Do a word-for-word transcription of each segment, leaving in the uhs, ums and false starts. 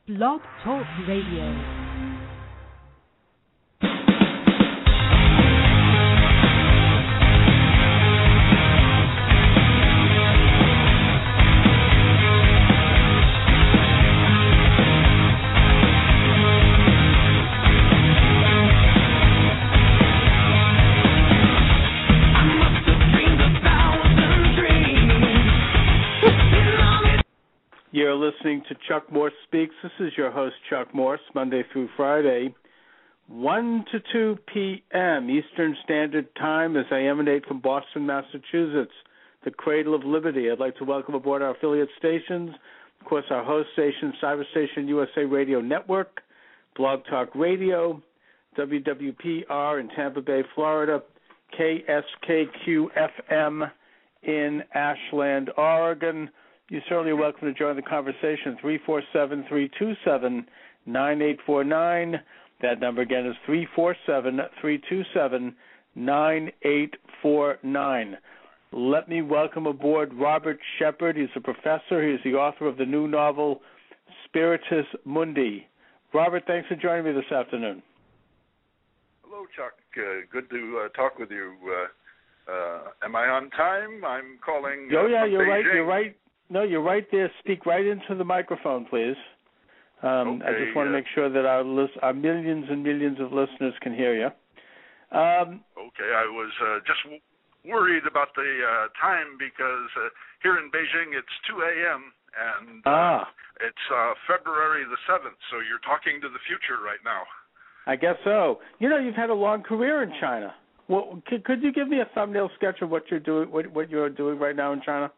Blog Talk Radio. You're listening to Chuck Morse Speaks. This is your host, Chuck Morse, Monday through Friday, one to two p.m. Eastern Standard Time as I emanate from Boston, Massachusetts, the cradle of liberty. I'd like to welcome aboard our affiliate stations, of course, our host station, Cyber Station U S A Radio Network, Blog Talk Radio, W W P R in Tampa Bay, Florida, K S K Q F M in Ashland, Oregon. You're certainly welcome to join the conversation, three four seven, three two seven, nine eight four nine. That number again is three four seven, three two seven, nine eight four nine. Let me welcome aboard Robert Shepard. He's a professor. He's the author of the new novel, Spiritus Mundi. Robert, thanks for joining me this afternoon. Hello, Chuck. Uh, good to uh, talk with you. Uh, uh, am I on time? I'm calling uh, Oh, yeah, you're Beijing. right. You're right. No, you're right there. Speak right into the microphone, please. Um, okay, I just want to uh, make sure that our list, our millions and millions of listeners can hear you. Um, okay, I was uh, just w- worried about the uh, time because uh, here in Beijing it's two a.m. and uh, ah, it's uh, February the seventh, so you're talking to the future right now. I guess so. You know, you've had a long career in China. Well, could, could you give me a thumbnail sketch of what you're doing, what, what you're doing right now in China?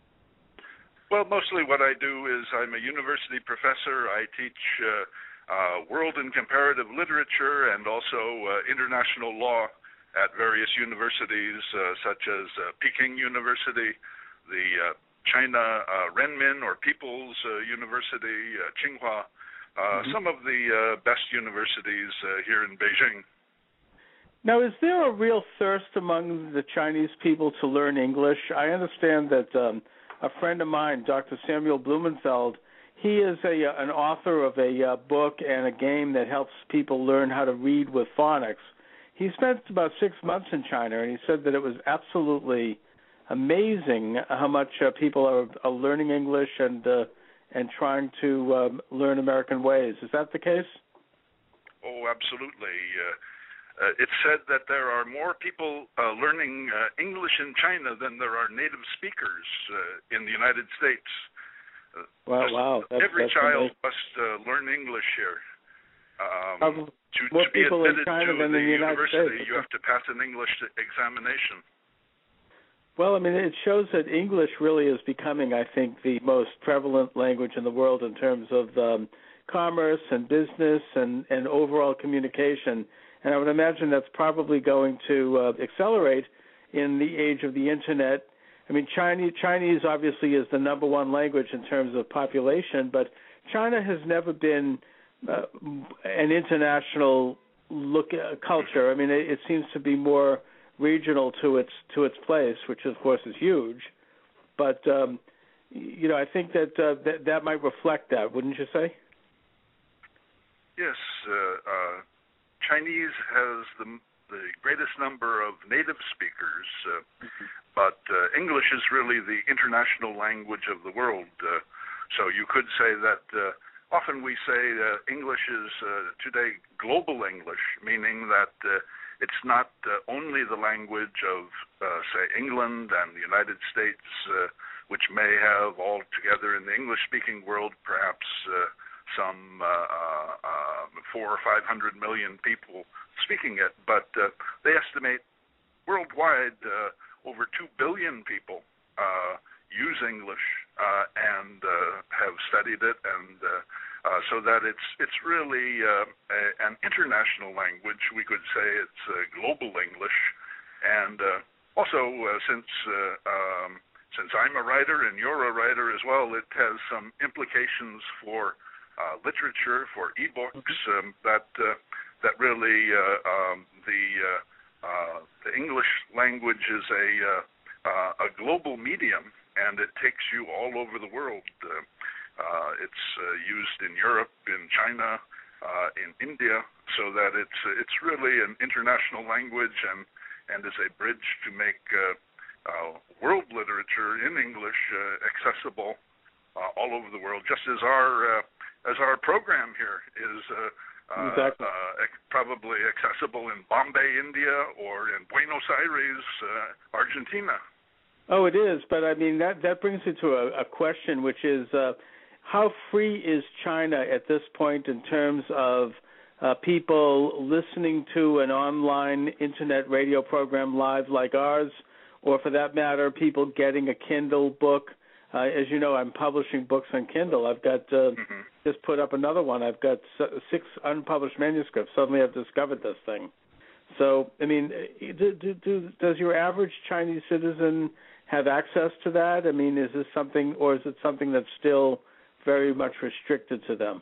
Well, mostly what I do is I'm a university professor. I teach uh, uh, world and comparative literature and also uh, international law at various universities uh, such as uh, Peking University, the uh, China uh, Renmin or People's uh, University, uh, Tsinghua, uh, mm-hmm. some of the uh, best universities uh, here in Beijing. Now, is there a real thirst among the Chinese people to learn English? I understand that um, a friend of mine, Doctor Samuel Blumenfeld, he is a an author of a uh, book and a game that helps people learn how to read with phonics. He spent about six months in China, and he said that it was absolutely amazing how much uh, people are, are learning English and uh, and trying to um, learn American ways. Is that the case? Oh, absolutely. Uh, Uh, it's said that there are more people uh, learning uh, English in China than there are native speakers uh, in the United States. Uh, wow, wow. That's, every that's child amazing. must uh, learn English here. Um, um, to, more to be people admitted in China to than the in the United university, States. you have to pass an English examination. Well, I mean, it shows that English really is becoming, I think, the most prevalent language in the world in terms of um, commerce and business and, and overall communication. And I would imagine that's probably going to uh, accelerate in the age of the Internet. I mean, Chinese, Chinese obviously is the number one language in terms of population, but China has never been uh, an international look uh, culture. I mean, it, it seems to be more regional to its to its place, which of course is huge. But um, you know, I think that, uh, that that might reflect that, wouldn't you say? Yes. Uh, uh Chinese has the, the greatest number of native speakers, uh, mm-hmm. but uh, English is really the international language of the world. Uh, so you could say that uh, often we say uh, English is uh, today global English, meaning that uh, it's not uh, only the language of, uh, say, England and the United States, uh, which may have altogether in the English-speaking world perhaps uh, some uh, uh, four or five hundred million people speaking it, but uh, they estimate worldwide uh, over two billion people uh, use English uh, and uh, have studied it, and uh, uh, so that it's it's really uh, a, an international language. We could say it's uh, global English, and uh, also uh, since uh, um, since I'm a writer and you're a writer as well, it has some implications for Uh, literature, for e-books, um, that uh, that really uh, um, the uh, uh, the English language is a uh, uh, a global medium, and it takes you all over the world. Uh, Uh, it's uh, used in Europe, in China, uh, in India, so that it's it's really an international language and, and is a bridge to make uh, uh, world literature in English uh, accessible uh, all over the world, just as our uh, as our program here is uh, uh, exactly. uh, probably accessible in Bombay, India, or in Buenos Aires, uh, Argentina. Oh, it is, but I mean that that brings me to a, a question, which is uh, how free is China at this point in terms of uh, people listening to an online internet radio program live like ours, or for that matter, people getting a Kindle book? Uh, as you know, I'm publishing books on Kindle. I've got uh, mm-hmm. just put up another one. I've got six unpublished manuscripts. Suddenly, I've discovered this thing. So, I mean, do, do, do, does your average Chinese citizen have access to that? I mean, is this something, or is it something that's still very much restricted to them?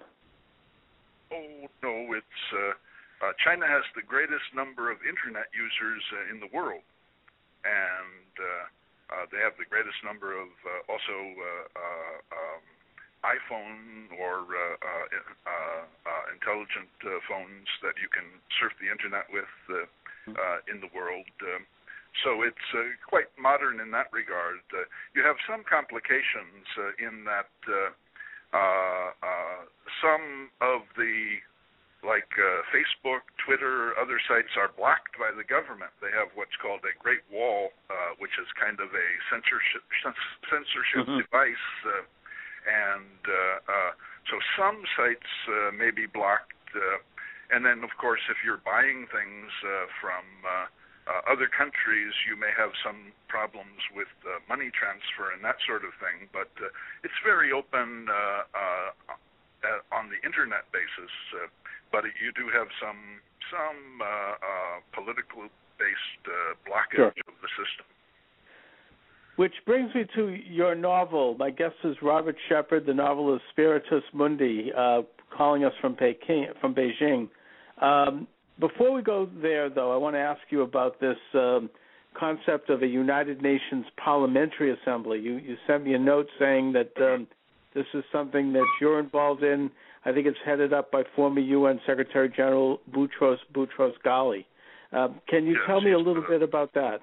Oh, no, it's uh, uh, China has the greatest number of Internet users uh, in the world, and uh, uh, they have the greatest number of uh, also uh, uh, um, iPhone or uh, uh, uh, uh, intelligent uh, phones that you can surf the Internet with uh, uh, in the world. Um, So it's uh, quite modern in that regard. Uh, you have some complications uh, in that uh, uh, uh, some of the, like uh, Facebook, Twitter, other sites are blocked by the government. They have what's called a Great Wall, uh, which is kind of a censorship censorship mm-hmm. device. Uh, and uh, uh, so some sites uh, may be blocked. Uh, and then, of course, if you're buying things uh, from uh, Uh, other countries, you may have some problems with uh, money transfer and that sort of thing, but uh, it's very open uh, uh, uh, on the internet basis. Uh, but you do have some some uh, uh, political-based uh, blockage sure. of the system. Which brings me to your novel. My guest is Robert Shepard. The novel is Spiritus Mundi, uh, calling us from Peking, from Beijing. Um, Before we go there, though, I want to ask you about this um, concept of a United Nations Parliamentary Assembly. You, you sent me a note saying that um, this is something that you're involved in. I think it's headed up by former U N Secretary General Boutros Boutros Ghali. Uh, can you yes, tell me a little uh, bit about that?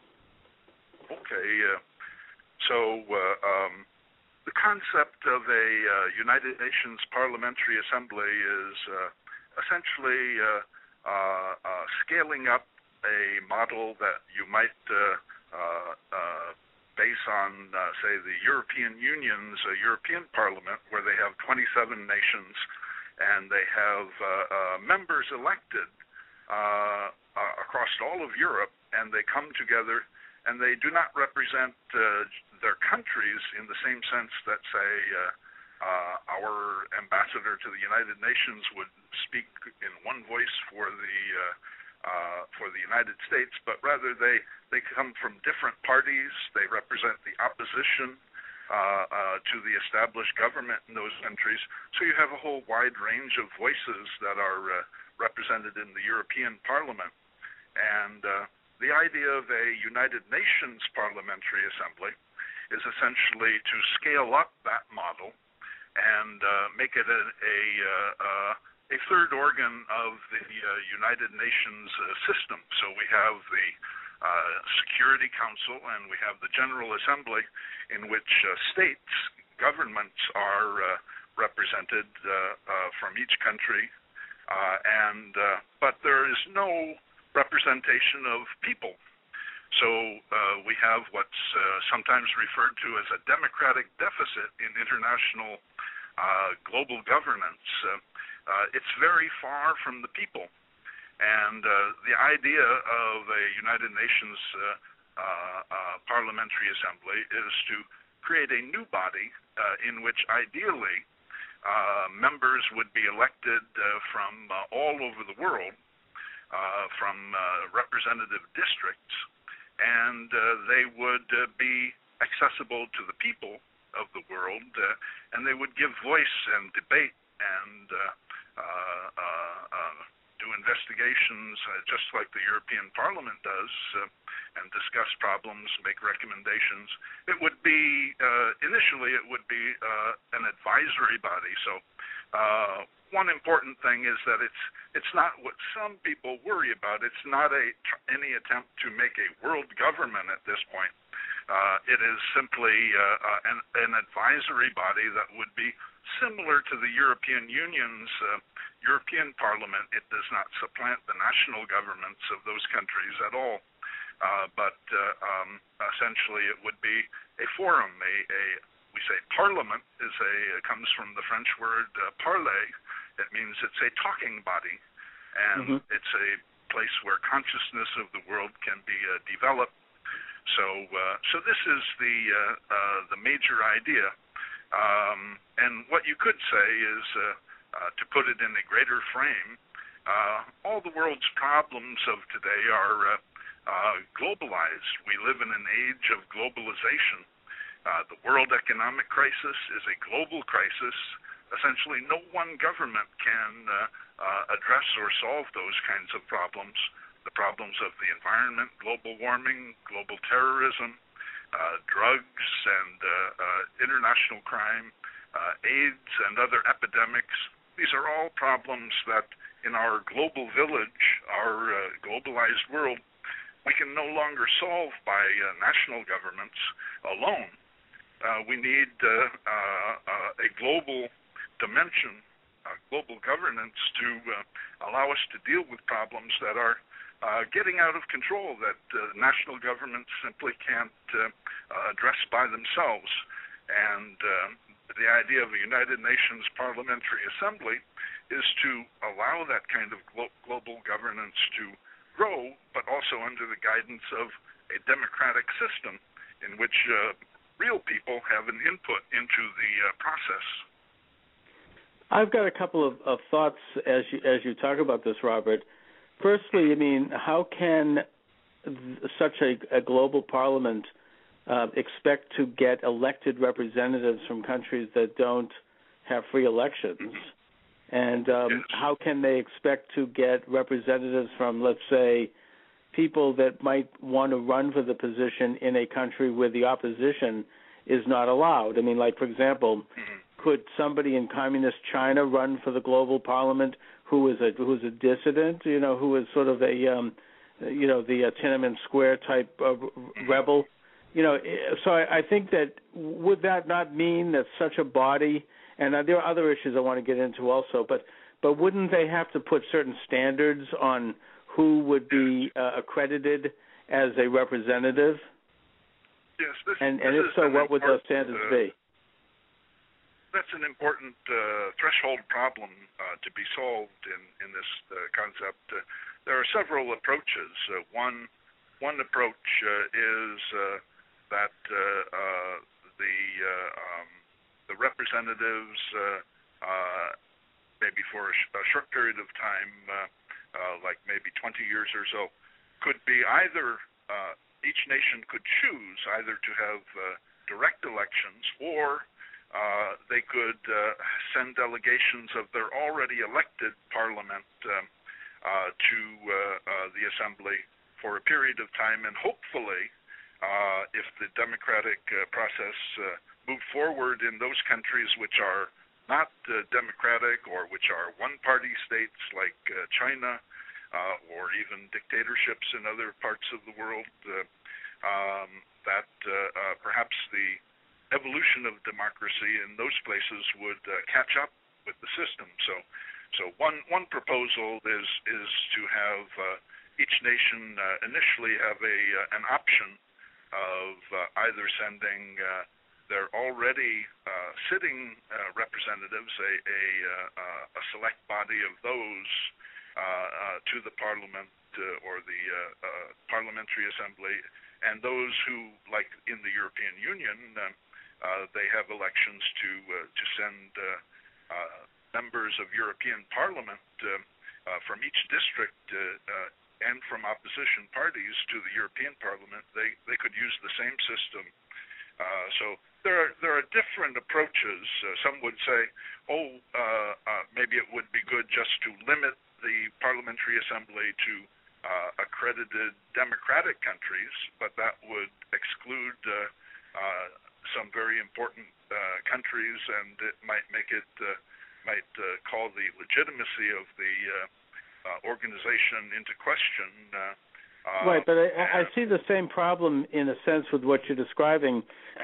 Okay. Uh, so uh, um, the concept of a uh, United Nations Parliamentary Assembly is uh, essentially uh, Uh, uh, scaling up a model that you might uh, uh, uh, base on, uh, say, the European Union's uh, European Parliament, where they have twenty-seven nations, and they have uh, uh, members elected uh, uh, across all of Europe, and they come together, and they do not represent uh, their countries in the same sense that, say, uh, Uh, our ambassador to the United Nations would speak in one voice for the uh, uh, for the United States, but rather they, they come from different parties. They represent the opposition uh, uh, to the established government in those countries. So you have a whole wide range of voices that are uh, represented in the European Parliament. And uh, the idea of a United Nations Parliamentary Assembly is essentially to scale up that model and uh, make it a, a, uh, a third organ of the uh, United Nations uh, system. So we have the uh, Security Council and we have the General Assembly, in which uh, states, governments are uh, represented uh, uh, from each country, uh, and uh, but there is no representation of people. So uh, we have what's uh, sometimes referred to as a democratic deficit in international uh, global governance. Uh, uh, it's very far from the people. And uh, the idea of a United Nations uh, uh, uh, Parliamentary Assembly is to create a new body uh, in which ideally uh, members would be elected uh, from uh, all over the world, uh, from uh, representative districts, and uh, they would uh, be accessible to the people of the world, uh, and they would give voice and debate and uh, uh, uh, uh, do investigations, uh, just like the European Parliament does, uh, and discuss problems, make recommendations. It would be, uh, initially, it would be uh, an advisory body. So uh, one important thing is that it's it's not what some people worry about. It's not a any attempt to make a world government at this point. Uh, it is simply uh, uh, an, an advisory body that would be similar to the European Union's uh, European Parliament. It does not supplant the national governments of those countries at all. Uh, but uh, um, essentially, it would be a forum. A, a we say parliament is a it comes from the French word uh, parler. It means it's a talking body, and mm-hmm. it's a place where consciousness of the world can be uh, developed. So, uh, so this is the uh, uh, the major idea. Um, and what you could say is, uh, uh, to put it in a greater frame, uh, all the world's problems of today are uh, uh, globalized. We live in an age of globalization. Uh, the world economic crisis is a global crisis. Essentially, no one government can uh, uh, address or solve those kinds of problems. The problems of the environment, global warming, global terrorism, uh, drugs and uh, uh, international crime, uh, AIDS and other epidemics. These are all problems that in our global village, our uh, globalized world, we can no longer solve by uh, national governments alone. Uh, we need uh, uh, uh, a global dimension, uh, global governance to uh, allow us to deal with problems that are Uh, getting out of control, that uh, national governments simply can't uh, uh, address by themselves. And uh, the idea of a United Nations Parliamentary Assembly is to allow that kind of glo- global governance to grow, but also under the guidance of a democratic system in which uh, real people have an input into the uh, process. I've got a couple of, of thoughts as you, as you talk about this, Robert. Firstly, I mean, how can such a, a global parliament uh, expect to get elected representatives from countries that don't have free elections? And um, how can they expect to get representatives from, let's say, people that might want to run for the position in a country where the opposition is not allowed? I mean, like, for example, could somebody in communist China run for the global parliament who is a who's a dissident, you know, who is sort of a, um, you know, the uh, Tiananmen Square type of rebel, you know? So I, I think that would that not mean that such a body, and uh, there are other issues I want to get into also, but but wouldn't they have to put certain standards on who would be uh, accredited as a representative? Yes. This, and and this if so, what would those standards uh, be? That's an important uh, threshold problem uh, to be solved in, in this uh, concept. Uh, there are several approaches. Uh, one one approach uh, is uh, that uh, uh, the uh, um, the representatives, uh, uh, maybe for a, sh- a short period of time, uh, uh, like maybe twenty years or so, could be either uh, each nation could choose either to have uh, direct elections or Uh, they could uh, send delegations of their already elected parliament um, uh, to uh, uh, the assembly for a period of time, and hopefully, uh, if the democratic uh, process uh, moved forward in those countries which are not uh, democratic or which are one-party states like uh, China uh, or even dictatorships in other parts of the world, uh, um, that uh, uh, perhaps the evolution of democracy in those places would uh, catch up with the system. So, so one one proposal is is to have uh, each nation uh, initially have a uh, an option of uh, either sending uh, their already uh, sitting uh, representatives, a a, uh, a select body of those, uh, uh, to the parliament uh, or the uh, uh, parliamentary assembly, and those who, like in the European Union, uh, Uh, they have elections to uh, to send uh, uh, members of European Parliament uh, uh, from each district uh, uh, and from opposition parties to the European Parliament. They they could use the same system. Uh, so there are there are different approaches. Uh, some would say, oh, uh, uh, maybe it would be good just to limit the parliament Parliamentary Assembly to uh, accredited democratic countries, but that would exclude uh, uh, some very important uh, countries, and it might make it uh, might uh, call the legitimacy of the uh, uh, organization into question. Uh, uh, right, but I, I see the same problem in a sense with what you're describing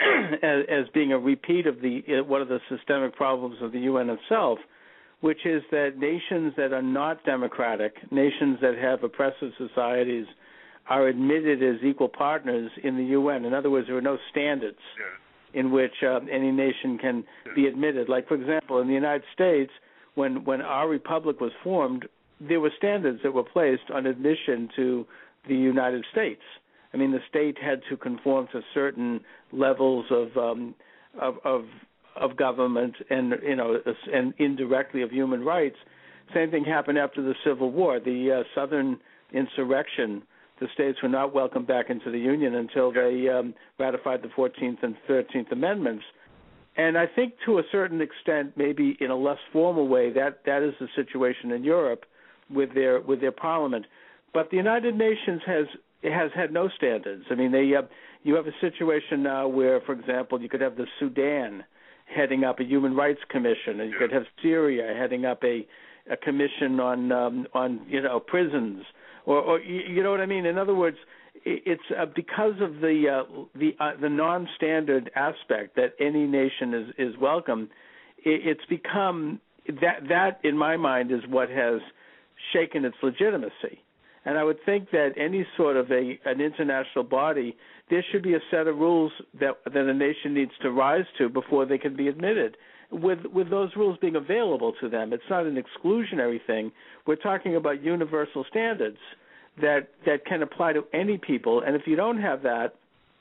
as, as being a repeat of the one of the systemic problems of the U N itself, which is that nations that are not democratic, nations that have oppressive societies, are admitted as equal partners in the U N. In other words, there are no standards yeah. in which uh, any nation can yeah. be admitted. Like, for example, in the United States, when, when our republic was formed, there were standards that were placed on admission to the United States. I mean, the state had to conform to certain levels of um, of, of of government and, you know, and indirectly of human rights. Same thing happened after the Civil War. The uh, Southern insurrection, the states were not welcomed back into the Union until they um, ratified the fourteenth and thirteenth Amendments. And I think to a certain extent, maybe in a less formal way, that, that is the situation in Europe with their with their parliament. But the United Nations has has had no standards. I mean, they uh, you have a situation now where, for example, you could have the Sudan heading up a human rights commission, and you could have Syria heading up a, a commission on um, on you know prisons, or, or you know what I mean. In other words, it's uh, because of the uh, the uh, the non-standard aspect that any nation is is welcome. It's become that that in my mind is what has shaken its legitimacy. And I would think that any sort of a an international body, there should be a set of rules that that a nation needs to rise to before they can be admitted, with with those rules being available to them. It's not an exclusionary thing. We're talking about universal standards that that can apply to any people. And if you don't have that,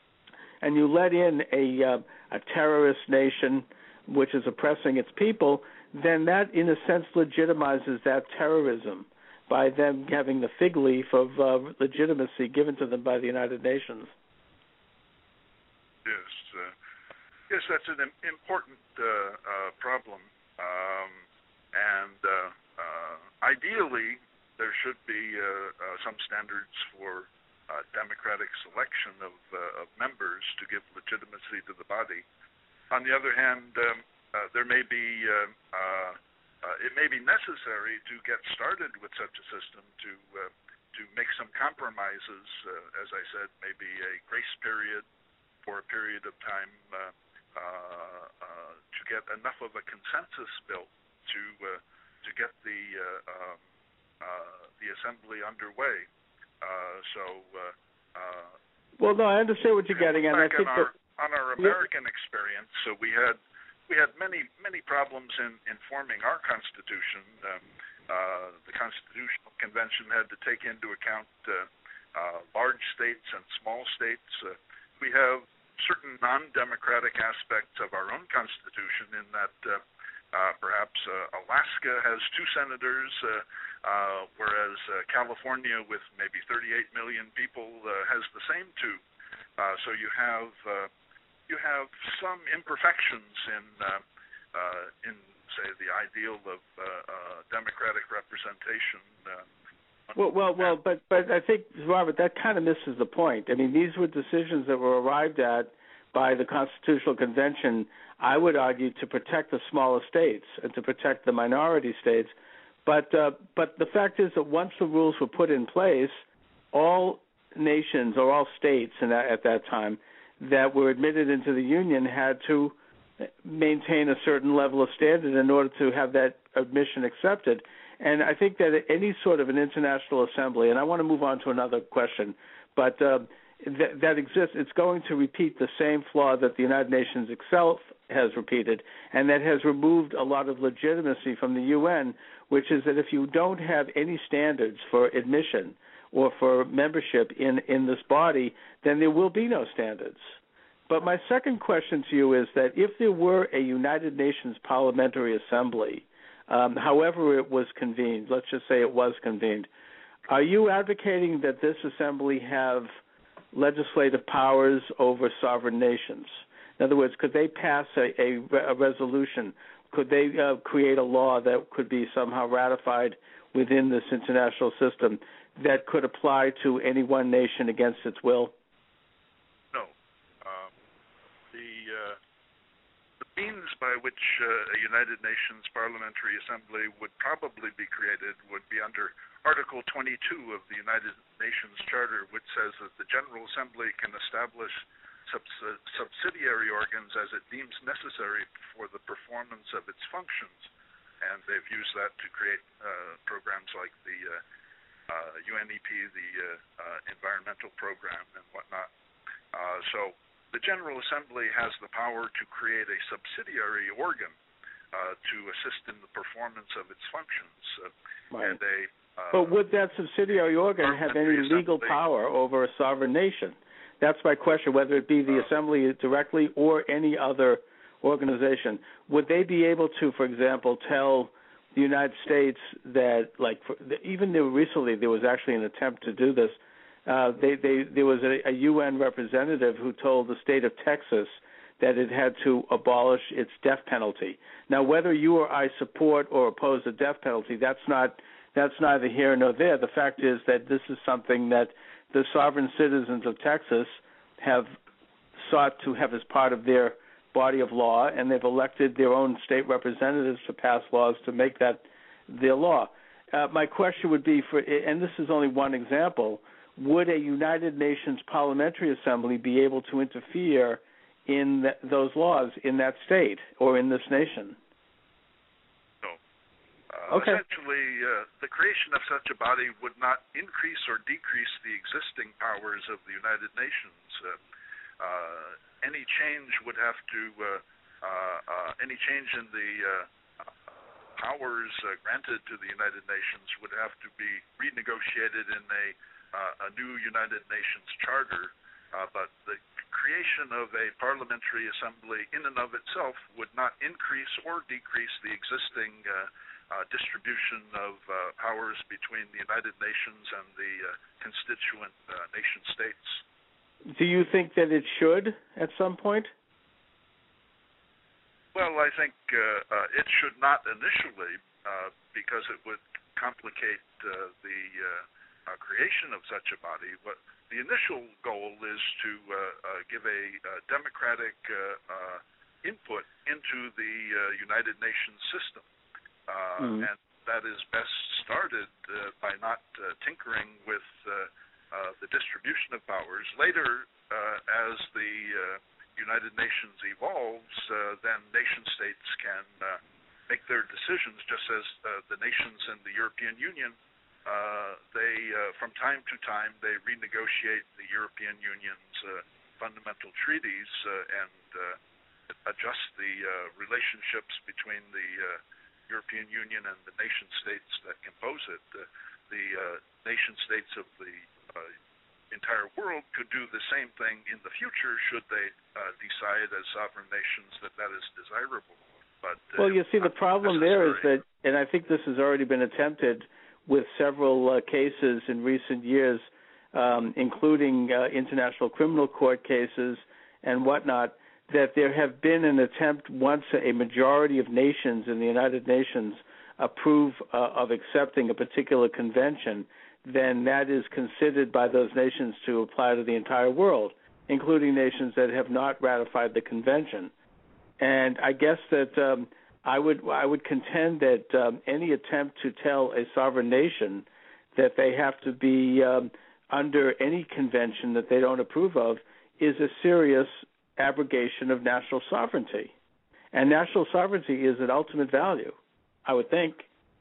and you let in a uh, a terrorist nation which is oppressing its people, then that, in a sense, legitimizes that terrorism by them having the fig leaf of uh, legitimacy given to them by the United Nations. Yes, uh, yes, that's an important uh, uh, problem, um, and uh, uh, ideally there should be uh, uh, some standards for uh, democratic selection of, uh, of members to give legitimacy to the body. On the other hand, um, uh, there may be uh, uh, Uh, it may be necessary to get started with such a system to uh, to make some compromises, uh, as I said, maybe a grace period for a period of time uh, uh, uh, to get enough of a consensus built to uh, to get the uh, um, uh, the assembly underway. Uh, so, uh, uh, well, no, I understand what you're getting at. I think on our, that, on our American yeah. experience, so we had. We had many, many problems in, in forming our Constitution. Um, uh, the Constitutional Convention had to take into account uh, uh, large states and small states. Uh, we have certain non-democratic aspects of our own Constitution in that uh, uh, perhaps uh, Alaska has two senators, uh, uh, whereas uh, California, with maybe thirty-eight million people, uh, has the same two. Uh, so you have... Uh, You have some imperfections in, uh, uh, in say, the ideal of uh, uh, democratic representation. Uh, well, well, well, but but I think, Robert, that kind of misses the point. I mean, these were decisions that were arrived at by the Constitutional Convention, I would argue, to protect the smaller states and to protect the minority states. But uh, but the fact is that once the rules were put in place, all nations or all states in that, at that time that were admitted into the Union had to maintain a certain level of standard in order to have that admission accepted. And I think that any sort of an international assembly, and I want to move on to another question, but uh, th- that exists, it's going to repeat the same flaw that the United Nations itself has repeated, and that has removed a lot of legitimacy from the U N, which is that if you don't have any standards for admission or for membership in, in this body, then there will be no standards. But my second question to you is that if there were a United Nations Parliamentary Assembly, um, however it was convened, let's just say it was convened, are you advocating that this assembly have legislative powers over sovereign nations? In other words, could they pass a, a, a resolution could they uh, create a law that could be somehow ratified within this international system that could apply to any one nation against its will? No. Um, the, uh, the means by which uh, a United Nations Parliamentary Assembly would probably be created would be under Article twenty-two of the United Nations Charter, which says that the General Assembly can establish subs- subsidiary organs as it deems necessary for the performance of its functions. And they've used that to create uh, programs like the uh, uh, U N E P, the uh, uh, environmental program, and whatnot. Uh, so the General Assembly has the power to create a subsidiary organ uh, to assist in the performance of its functions. Uh, right. And a, uh, but would that subsidiary organ have any legal assembly, power over a sovereign nation? That's my question, whether it be the uh, Assembly directly or any other organization. Would they be able to, for example, tell the United States that, like, for, even there, recently there was actually an attempt to do this. Uh, they, they, there was a, a U N representative who told the state of Texas that it had to abolish its death penalty. Now, whether you or I support or oppose the death penalty, that's not that's neither here nor there. The fact is that this is something that the sovereign citizens of Texas have sought to have as part of their body of law, and they've elected their own state representatives to pass laws to make that their law. Uh, my question would be, for, and this is only one example, would a United Nations Parliamentary Assembly be able to interfere in th- those laws in that state or in this nation? No. Uh, okay. Essentially, uh, the creation of such a body would not increase or decrease the existing powers of the United Nations. Uh, uh, any change would have to, uh, uh, uh, any change in the uh, powers uh, granted to the United Nations would have to be renegotiated in a, uh, a new United Nations Charter, uh, but the creation of a parliamentary assembly in and of itself would not increase or decrease the existing uh, uh, distribution of uh, powers between the United Nations and the uh, constituent uh, nation states. Do you think that it should at some point? Well, I think uh, uh, it should not initially, uh, because it would complicate uh, the uh, uh, creation of such a body. But the initial goal is to uh, uh, give a uh, democratic uh, uh, input into the uh, United Nations system, uh, mm. and that is best started uh, by not uh, tinkering with uh, Uh, the distribution of powers. Later, uh, as the uh, United Nations evolves, uh, then nation states can uh, make their decisions, just as uh, the nations in the European Union, uh, they, uh, from time to time, they renegotiate the European Union's uh, fundamental treaties uh, and uh, adjust the uh, relationships between the uh, European Union and the nation states that compose it. Uh, the uh, nation states of the Uh, entire world could do the same thing in the future should they uh, decide as sovereign nations that that is desirable. But uh, well, you see, the problem there is that, and I think this has already been attempted with several uh, cases in recent years, um, including uh, international criminal court cases and whatnot, that there have been an attempt once a majority of nations in the United Nations approve uh, of accepting a particular convention, then that is considered by those nations to apply to the entire world, including nations that have not ratified the convention. And I guess that um, I would I would contend that um, any attempt to tell a sovereign nation that they have to be um, under any convention that they don't approve of is a serious abrogation of national sovereignty. And national sovereignty is an ultimate value, I would think.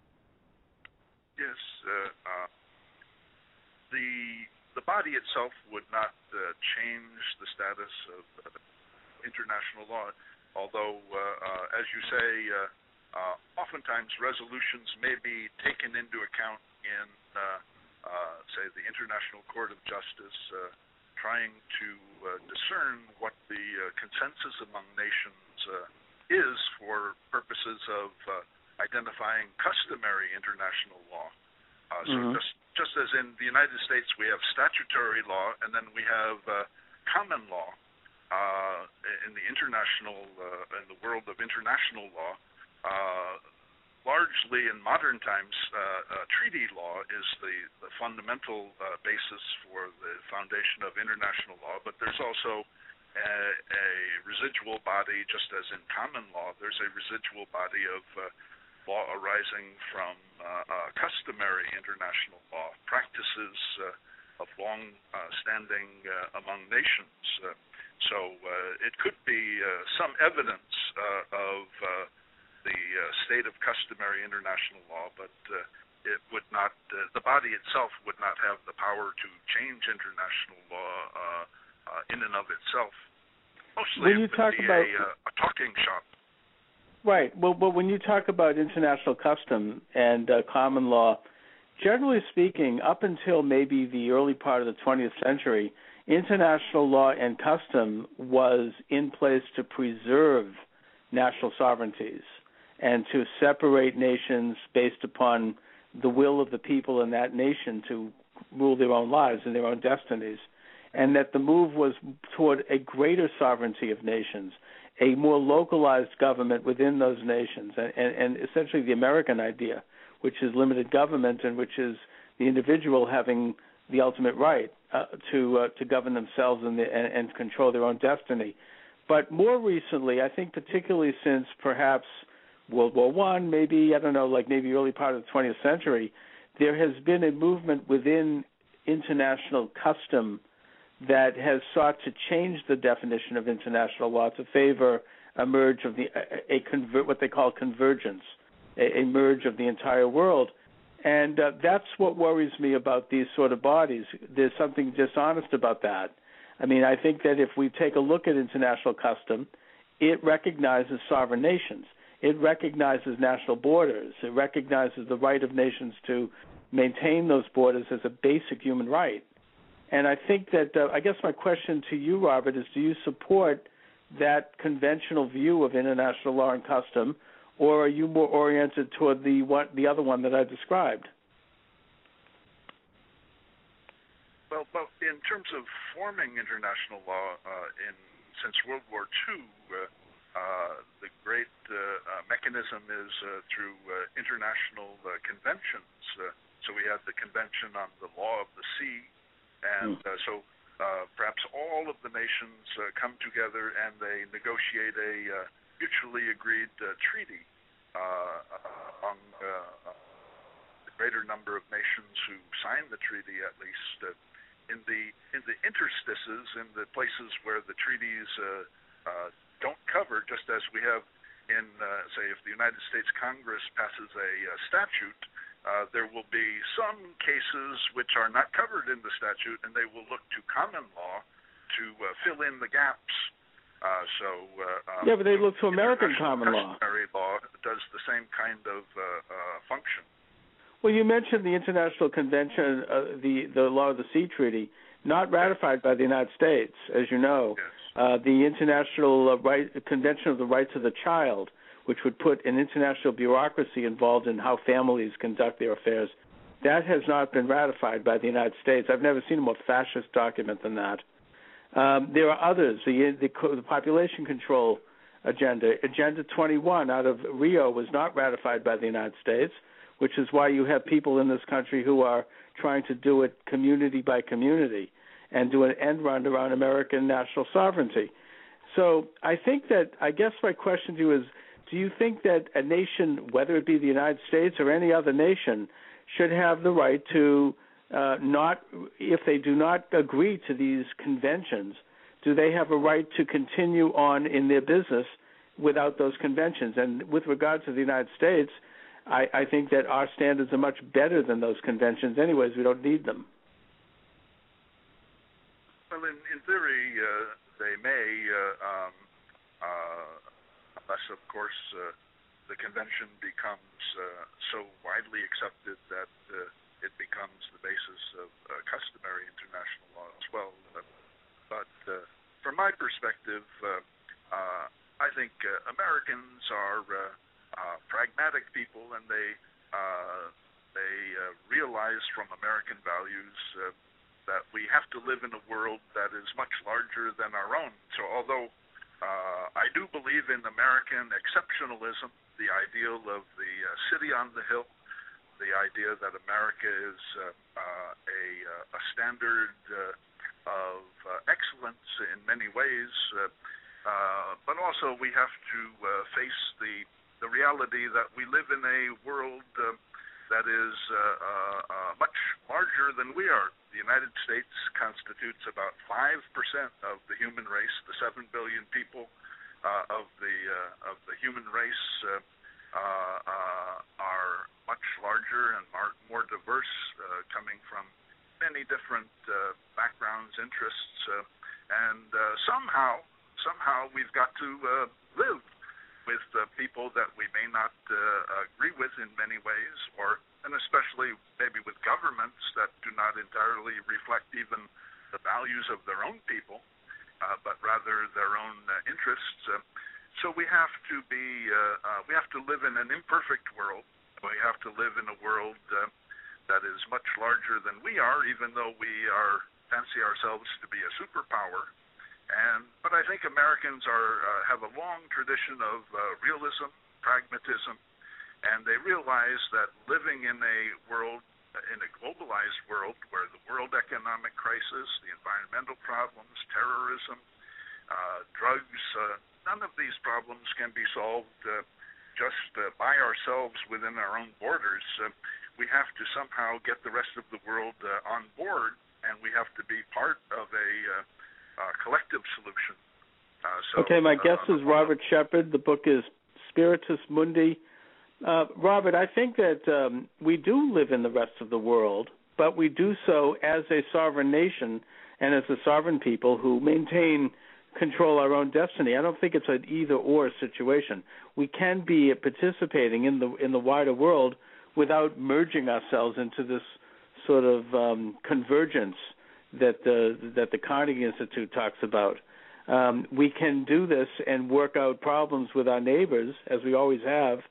Yes. Uh, uh The the body itself would not uh, change the status of uh, international law, although, uh, uh, as you say, uh, uh, oftentimes resolutions may be taken into account in, uh, uh, say, the International Court of Justice, uh, trying to uh, discern what the uh, consensus among nations uh, is for purposes of uh, identifying customary international law. Uh, so mm-hmm. just just as in the United States we have statutory law and then we have uh, common law, uh, in the international uh, in the world of international law, uh, largely in modern times, uh, uh, treaty law is the, the fundamental uh, basis for the foundation of international law, but there's also a, a residual body, just as in common law, there's a residual body of uh, law arising from uh, uh, customary international law, practices uh, of long-standing uh, among nations. Uh, so uh, it could be uh, some evidence uh, of uh, the uh, state of customary international law, but uh, it would not, uh, the body itself would not have the power to change international law uh, uh, in and of itself. Mostly when you it would talk be about, a, uh, a talking shop. Right. Well, but when you talk about international custom and uh, common law, generally speaking, up until maybe the early part of the twentieth century, international law and custom was in place to preserve national sovereignties and to separate nations based upon the will of the people in that nation to rule their own lives and their own destinies, and that the move was toward a greater sovereignty of nations, a more localized government within those nations, and, and, and essentially the American idea, which is limited government and which is the individual having the ultimate right uh, to uh, to govern themselves and, the, and, and control their own destiny. But more recently, I think particularly since perhaps World War One, maybe, I don't know, like maybe early part of the twentieth century, there has been a movement within international custom that has sought to change the definition of international law to favor a merge of the a, a conver- what they call convergence, a, a merge of the entire world. And uh, that's what worries me about these sort of bodies. There's something dishonest about that. I mean, I think that if we take a look at international custom, it recognizes sovereign nations. It recognizes national borders. It recognizes the right of nations to maintain those borders as a basic human right. And I think that, uh, I guess my question to you, Robert, is do you support that conventional view of international law and custom, or are you more oriented toward the what, the other one that I described? Well, well, in terms of forming international law, uh, in since World War Two, uh, uh, the great uh, uh, mechanism is uh, through uh, international uh, conventions. Uh, so we have the Convention on the Law of the Sea, and uh, so uh, perhaps all of the nations uh, come together and they negotiate a uh, mutually agreed uh, treaty uh, among uh, the greater number of nations who sign the treaty, at least. Uh, In the in the interstices, in the places where the treaties uh, uh, don't cover, just as we have in, uh, say, if the United States Congress passes a uh, statute, uh, there will be some cases which are not covered in the statute, and they will look to common law to uh, fill in the gaps. Uh, so uh, um, yeah, but they look to American common law. Customary law does the same kind of uh, uh, function. Well, you mentioned the International Convention, uh, the the Law of the Sea Treaty, not ratified by the United States, as you know. Yes. Uh, the International uh, right, Convention of the Rights of the Child, which would put an international bureaucracy involved in how families conduct their affairs, that has not been ratified by the United States. I've never seen a more fascist document than that. Um, there are others. The, the, the population control agenda, Agenda twenty-one out of Rio, was not ratified by the United States, which is why you have people in this country who are trying to do it community by community and do an end run around American national sovereignty. So I think that, I guess my question to you is, do you think that a nation, whether it be the United States or any other nation, should have the right to uh, not, if they do not agree to these conventions, do they have a right to continue on in their business without those conventions? And with regard to the United States, I, I think that our standards are much better than those conventions anyways. We don't need them. Well, in, in theory, uh, they may, uh, um, uh, unless, of course, uh, the convention becomes uh, so widely accepted that uh, it becomes the basis of uh, customary international law as well. Uh, but uh, from my perspective, uh, uh, I think uh, Americans are uh, Uh, pragmatic people, and they uh, they uh, realize from American values uh, that we have to live in a world that is much larger than our own. So although uh, I do believe in American exceptionalism, the ideal of the uh, city on the hill, the idea that America is uh, uh, a, a standard uh, of uh, excellence in many ways, uh, uh, but also we have to uh, face the, the reality that we live in a world uh, that is uh, uh, uh, much larger than we are. The United States constitutes about five percent of the human race, the seven billion people uh, of the uh, of the human race uh, uh, uh, are much larger and are more diverse, uh, coming from many different uh, backgrounds, interests, uh, and uh, somehow, somehow we've got to uh, live with uh, people that we may not uh, agree with in many ways, or and especially maybe with governments that do not entirely reflect even the values of their own people, uh, but rather their own uh, interests. Uh, so we have to be, uh, uh, we have to live in an imperfect world. We have to live in a world uh, that is much larger than we are, even though we are fancy ourselves to be a superpower. And but I think Americans are uh, have a long tradition of uh, realism, pragmatism, and they realize that living in a world, in a globalized world, where the world economic crisis, the environmental problems, terrorism, uh, drugs, uh, none of these problems can be solved uh, just uh, by ourselves within our own borders. Uh, we have to somehow get the rest of the world uh, on board, and we have to be part of a uh, uh, collective solution. Uh, so, okay, my uh, guest is Robert Shepard. The book is Spiritus Mundi. Uh, Robert, I think that um, we do live in the rest of the world, but we do so as a sovereign nation and as a sovereign people who maintain control our own destiny. I don't think it's an either-or situation. We can be participating in the in the wider world without merging ourselves into this sort of um, convergence that the that the Carnegie Institute talks about. Um, we can do this and work out problems with our neighbors, as we always have,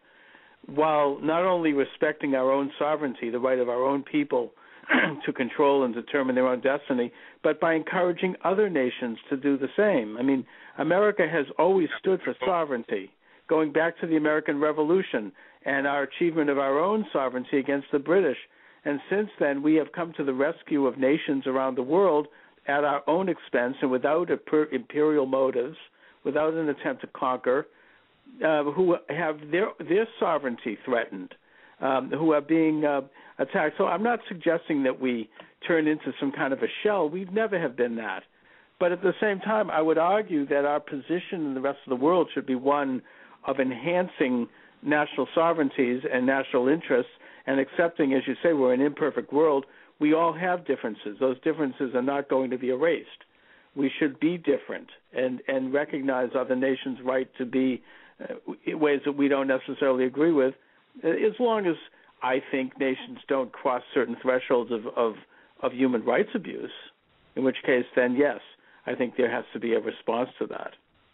while not only respecting our own sovereignty, the right of our own people to control and determine their own destiny, but by encouraging other nations to do the same. I mean, America has always stood for sovereignty, going back to the American Revolution and our achievement of our own sovereignty against the British. And since then, we have come to the rescue of nations around the world at our own expense and without imperial motives, without an attempt to conquer, uh, who have their their sovereignty threatened. Um, who are being uh, attacked. So I'm not suggesting that we turn into some kind of a shell. We've never have been that. But at the same time, I would argue that our position in the rest of the world should be one of enhancing national sovereignties and national interests and accepting, as you say, we're an imperfect world. We all have differences. Those differences are not going to be erased. We should be different and, and recognize other nations' right to be uh, in ways that we don't necessarily agree with, as long as I think nations don't cross certain thresholds of, of, of human rights abuse, in which case then, yes, I think there has to be a response to that.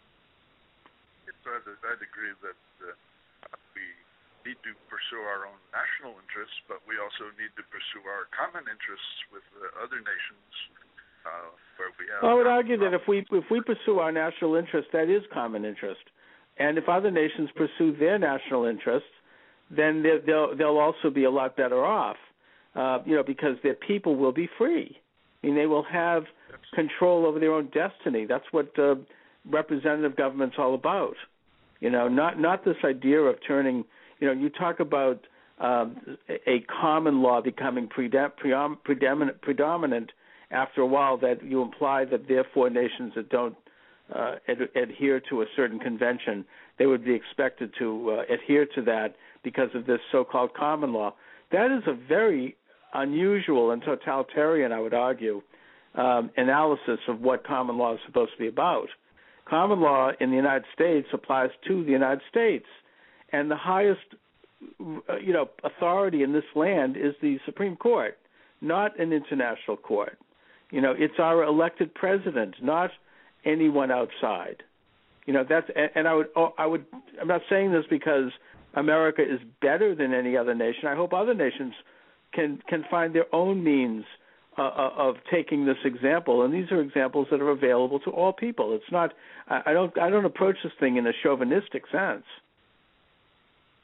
Yes, I'd, I'd agree that uh, we need to pursue our own national interests, but we also need to pursue our common interests with uh, other nations uh, where we have... Well, I would argue that if we, if we pursue our national interest, that is common interest. And if other nations pursue their national interests, then they'll, they'll also be a lot better off, uh, you know, because their people will be free. I mean, they will have control over their own destiny. That's what uh, representative government's all about. You know, not not this idea of turning, you know, you talk about um, a common law becoming predom- predominant, predominant after a while, that you imply that therefore nations that don't uh, ad- adhere to a certain convention, they would be expected to uh, adhere to that because of this so-called common law. That is a very unusual and totalitarian, I would argue, um, analysis of what common law is supposed to be about. Common law in the United States applies to the United States, and the highest, uh, you know, authority in this land is the Supreme Court, not an international court. You know, it's our elected president, not anyone outside. You know, that's, and I would, I would, I'm not saying this because America is better than any other nation. I hope other nations can can find their own means uh, of taking this example, and these are examples that are available to all people. It's not. I don't. I don't approach this thing in a chauvinistic sense.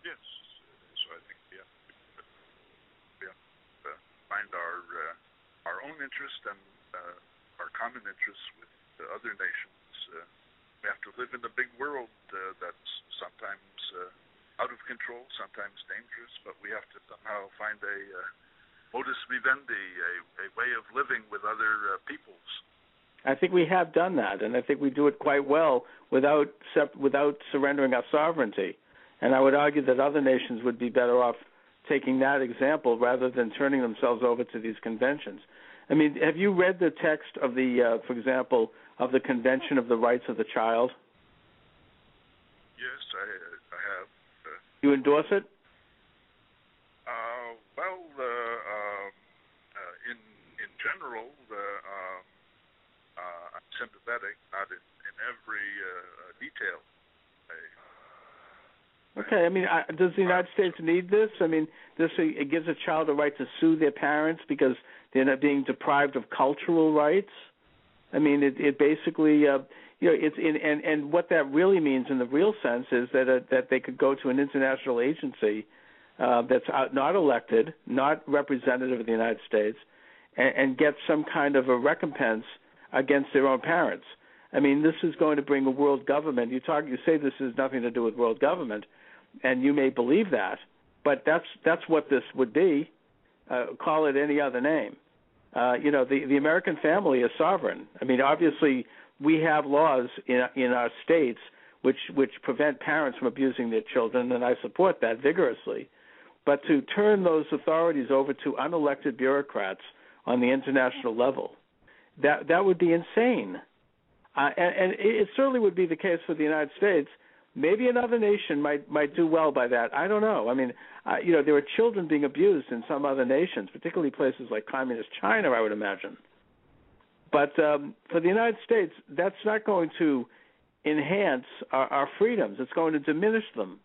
Yes. So I think we have to, we have to find our uh, our own interest and uh, our common interests with the other nations. Uh, we have to live in a big world uh, that's sometimes uh, out of control, sometimes dangerous, but we have to somehow find a uh, modus vivendi, a, a way of living with other uh, peoples. I think we have done that, and I think we do it quite well without without surrendering our sovereignty. And I would argue that other nations would be better off taking that example rather than turning themselves over to these conventions. I mean, have you read the text of the, uh, for example, of the Convention of the Rights of the Child? Yes, I, I have. Uh, you endorse it? Uh, well, uh, uh, uh, in in general, uh, uh, uh, I'm sympathetic, not in, in every uh, detail. I, Okay, I mean, I, does the United States need this? I mean, this it gives a child a right to sue their parents because they're not being deprived of cultural rights. I mean, it, it basically, uh, you know, it's in, and and what that really means in the real sense is that uh, that they could go to an international agency uh, that's out, not elected, not representative of the United States, and, and get some kind of a recompense against their own parents. I mean, this is going to bring a world government. You talk, you say this has nothing to do with world government, and you may believe that, but that's that's what this would be. Uh, call it any other name. Uh, you know, the, the American family is sovereign. I mean, obviously, we have laws in in our states which which prevent parents from abusing their children, and I support that vigorously. But to turn those authorities over to unelected bureaucrats on the international level, that that would be insane. Uh, and, and it certainly would be the case for the United States. Maybe another nation might might do well by that. I don't know. I mean, uh, you know, there are children being abused in some other nations, particularly places like communist China, I would imagine. But um, for the United States, that's not going to enhance our, our freedoms. It's going to diminish them.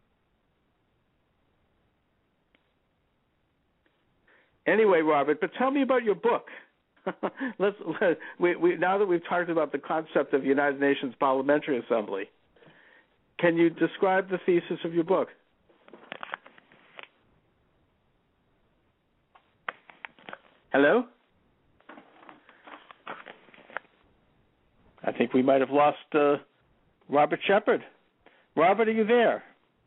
Anyway, Robert, but tell me about your book. Let's let, we, we, now that we've talked about the concept of United Nations Parliamentary Assembly, can you describe the thesis of your book? Hello? I think we might have lost uh, Robert Shepard. Robert, are you there?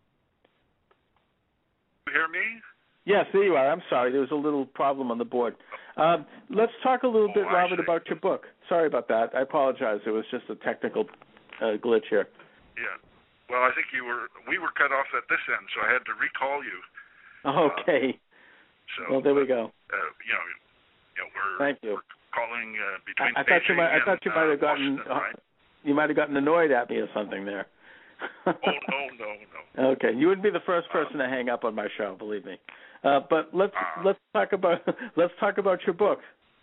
You hear me? Yes, there you are. I'm sorry. There was a little problem on the board. Um, let's talk a little oh, bit, Robert, see. about your book. Sorry about that. I apologize. It was just a technical uh, glitch here. Yeah. Well, I think you were. We were cut off at this end, so I had to recall you. Okay. Uh, so, well, there we go. Uh, you know, you know, we're, Thank you. we're calling uh, between I, I thought you might. I thought you might have uh, gotten. Boston, right? You might have gotten annoyed at me or something there. oh no, no, no. Okay, you wouldn't be the first person uh, to hang up on my show, believe me. Uh, but let's uh, let's talk about let's talk about your book.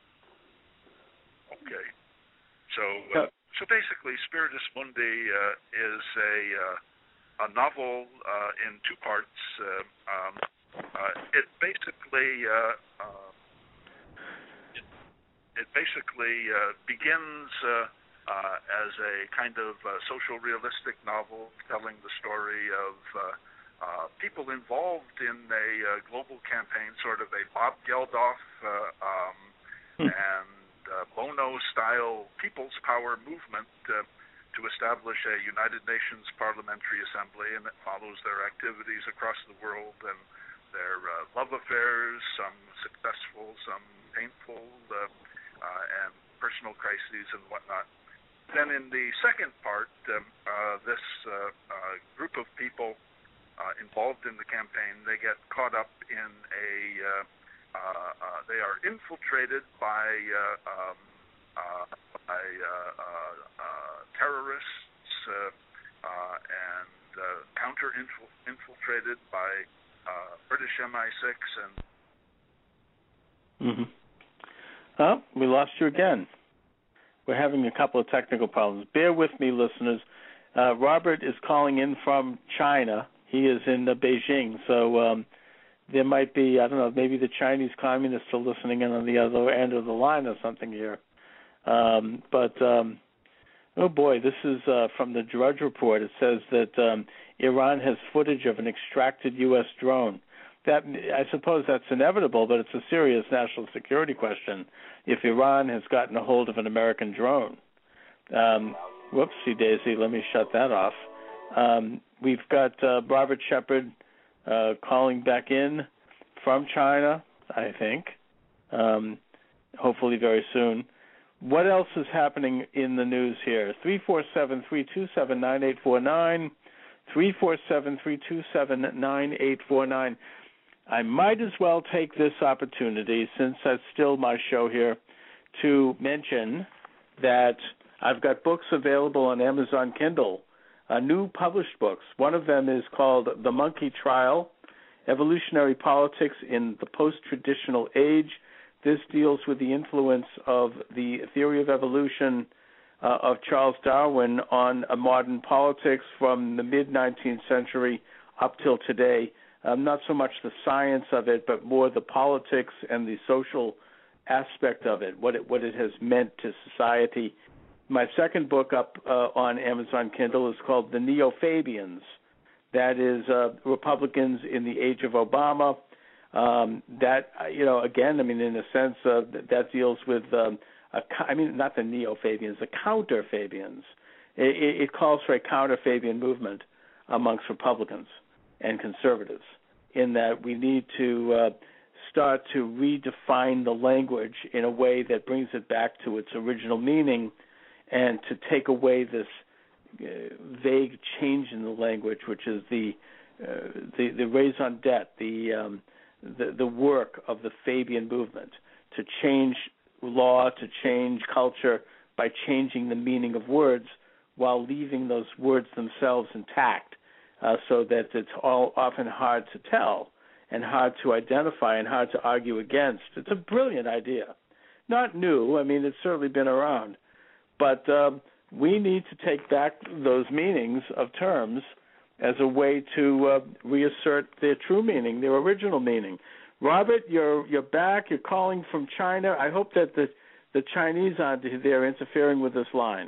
Okay. So uh, so basically, Spiritus Mundi uh, is a uh, a novel uh, in two parts. Uh, um, uh, it basically uh, uh, it, it basically uh, begins uh, uh, as a kind of uh, social realistic novel telling the story of uh, uh, people involved in a uh, global campaign, sort of a Bob Geldof uh, um, hmm. and Uh, Bono-style people's power movement uh, to establish a United Nations Parliamentary Assembly, and it follows their activities across the world and their uh, love affairs, some successful, some painful, uh, uh, and personal crises and whatnot. Then in the second part, um, uh, this uh, uh, group of people uh, involved in the campaign, they get caught up in a uh, Uh, uh, they are infiltrated by uh, um, uh, by uh, uh, uh, terrorists uh, uh, and uh, counter-infiltrated by uh, British M I six and. Mm-hmm. Oh, we lost you again. We're having a couple of technical problems. Bear with me, listeners. Uh, Robert is calling in from China. He is in uh, Beijing, so. Um, There might be, I don't know, maybe the Chinese communists are listening in on the other end of the line or something here. Um, but um, Oh boy, this is uh, from the Drudge Report. It says that um, Iran has footage of an extracted U S drone. That, I suppose that's inevitable, but it's a serious national security question if Iran has gotten a hold of an American drone. Um, whoopsie daisy, let me shut that off. Um, we've got uh, Robert Shepard uh, calling back in from China, I think, um, hopefully very soon. What else is happening in the news here? three four seven, three two seven, nine eight four nine, three four seven, three two seven, nine eight four nine. I might as well take this opportunity, since that's still my show here, to mention that I've got books available on Amazon Kindle, uh, new published books. One of them is called The Monkey Trial, Evolutionary Politics in the Post-Traditional Age. This deals with the influence of the theory of evolution uh, of Charles Darwin on uh, modern politics from the mid-nineteenth century up till today. Um, not so much the science of it, but more the politics and the social aspect of it, what it, what it has meant to society. My second book up uh, on Amazon Kindle is called The Neo-Fabians. That is uh, Republicans in the Age of Obama. Um, that, you know, again, I mean, in a sense, uh, that deals with, um, a, I mean, not the Neo-Fabians, the counter-Fabians. It, it calls for a counter-Fabian movement amongst Republicans and conservatives, in that we need to uh, start to redefine the language in a way that brings it back to its original meaning, and to take away this uh, vague change in the language, which is the uh, the, the raison d'etre, the, um, the the work of the Fabian movement, to change law, to change culture by changing the meaning of words while leaving those words themselves intact. Uh, so that it's all often hard to tell and hard to identify and hard to argue against. It's a brilliant idea. Not new. I mean, it's certainly been around. But um, we need to take back those meanings of terms as a way to uh, reassert their true meaning, their original meaning. Robert, you're you're back. You're calling from China. I hope that the, the Chinese aren't there interfering with this line.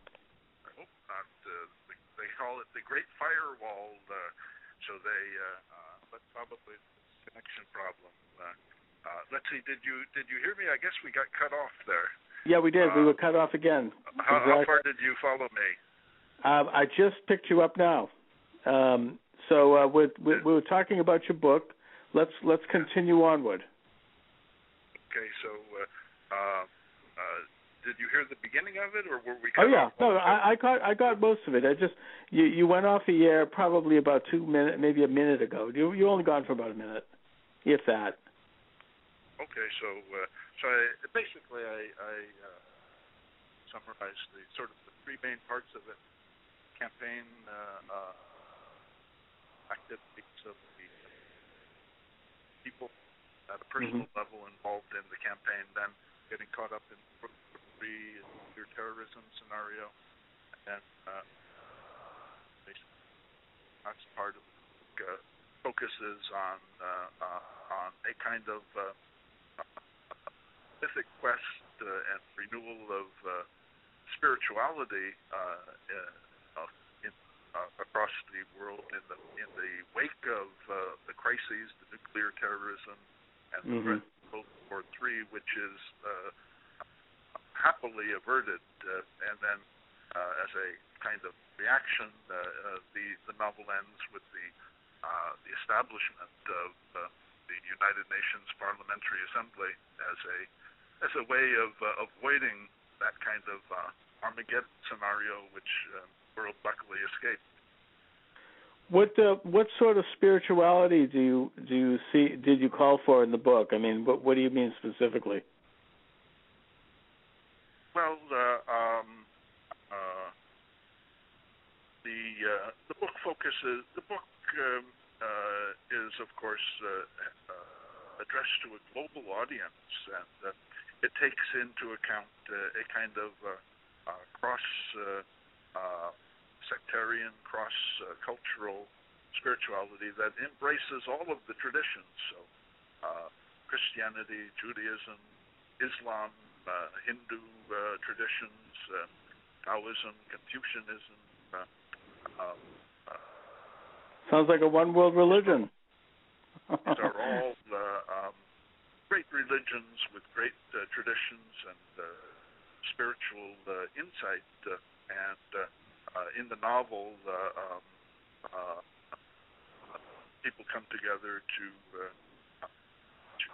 Call it the Great Firewall, uh, so they, uh, uh, but probably it's a connection problem. Uh, uh, let's see, did you did you hear me? I guess we got cut off there. Yeah, we did. Uh, we were cut off again. How, exactly. How far did you follow me? Uh, I just picked you up now. Um, so uh, we're, we're, we were talking about your book. Let's let's continue onward. Okay, so. Uh, uh, uh, Did you hear the beginning of it, or were we? Cut oh yeah, off no, I, I got I got most of it. I just you, you went off the air probably about two minutes, maybe a minute ago. You you only gone for about a minute, if that. Okay, so uh, so I, basically I, I uh, summarized the sort of the three main parts of it: campaign uh, uh, activities of the people at a personal mm-hmm. level involved in the campaign, then getting caught up in your terrorism scenario, and uh, that's part of the uh, focuses on uh, uh, on a kind of uh, mythic quest uh, and renewal of uh, spirituality uh, uh, in, uh, across the world in the in the wake of uh, the crises, the nuclear terrorism, and the mm-hmm. threat of World War Three, which is uh, happily averted, uh, and then uh, as a kind of reaction, uh, uh, the the novel ends with the uh, the establishment of uh, the United Nations Parliamentary Assembly as a as a way of uh, avoiding that kind of uh, Armageddon scenario, which uh, the world luckily escaped. What uh, what sort of spirituality do you do you see did you call for in the book? I mean, what what do you mean specifically? Well, uh, um, uh, the uh, the book focuses. The book um, uh, is, of course, uh, uh, addressed to a global audience, and uh, it takes into account uh, a kind of uh, uh, cross uh, uh, sectarian, cross uh, cultural spirituality that embraces all of the traditions. So, uh, Christianity, Judaism, Islam. Uh, Hindu uh, traditions, uh, Taoism, Confucianism. Uh, um, uh, Sounds like a one-world religion. These are all uh, um, great religions with great uh, traditions and uh, spiritual uh, insight. Uh, and uh, uh, in the novel, uh, um, uh, people come together to, uh, to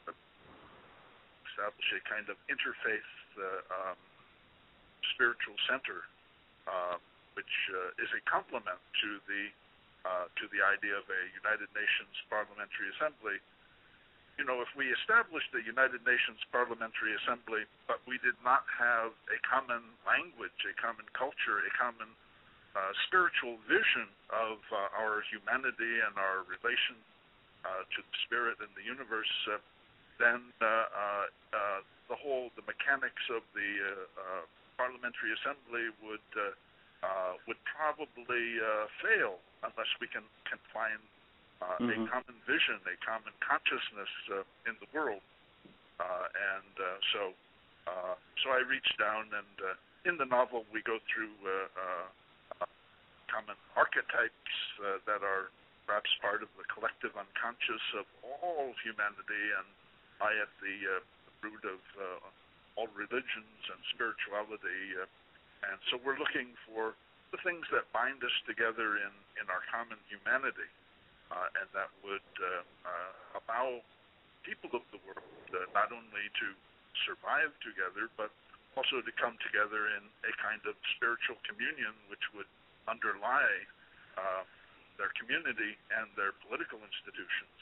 establish a kind of interfaith uh, um, spiritual center, uh, which uh, is a complement to the Uh, to the idea of a United Nations Parliamentary Assembly. You know, if we established the United Nations Parliamentary Assembly, but we did not have a common language, a common culture, a common uh, spiritual vision of uh, our humanity and our relation uh, to the spirit and the universe, uh, then uh, uh, uh, the whole, the mechanics of the uh, uh, Parliamentary Assembly would uh, uh, would probably uh, fail unless we can, can find uh, mm-hmm. a common vision, a common consciousness uh, in the world. Uh, and uh, so uh, so I reached down, and uh, in the novel we go through uh, uh, common archetypes uh, that are perhaps part of the collective unconscious of all humanity and lie at the uh, root of uh, all religions and spirituality. Uh, and so we're looking for the things that bind us together in, in our common humanity, uh, and that would uh, uh, allow people of the world uh, not only to survive together, but also to come together in a kind of spiritual communion which would underlie uh, their community and their political institutions.